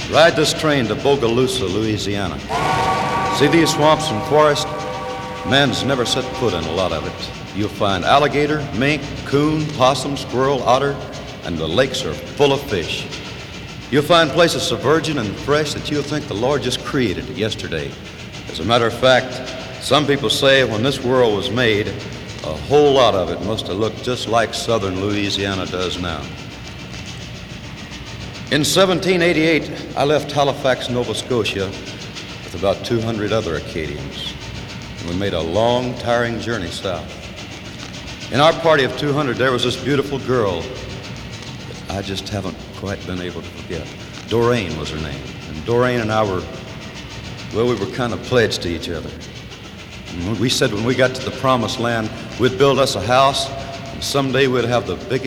Ride this train to Bogalusa, Louisiana. See these swamps and forests? Man's never set foot in a lot of it. You'll find alligator, mink, coon, possum, squirrel, otter, and the lakes are full of fish. You'll find places so virgin and fresh that you'll think the Lord just created it yesterday. As a matter of fact, some people say when this world was made, a whole lot of it must have looked just like southern Louisiana does now. In 1788, I left Halifax, Nova Scotia with about 200 other Acadians, and we made a long, tiring journey south. In our party of 200, there was this beautiful girl that I just haven't quite been able to forget. Doreen was her name, and Doreen and I were kind of pledged to each other. And we said when we got to the promised land, we'd build us a house, and someday we'd have the biggest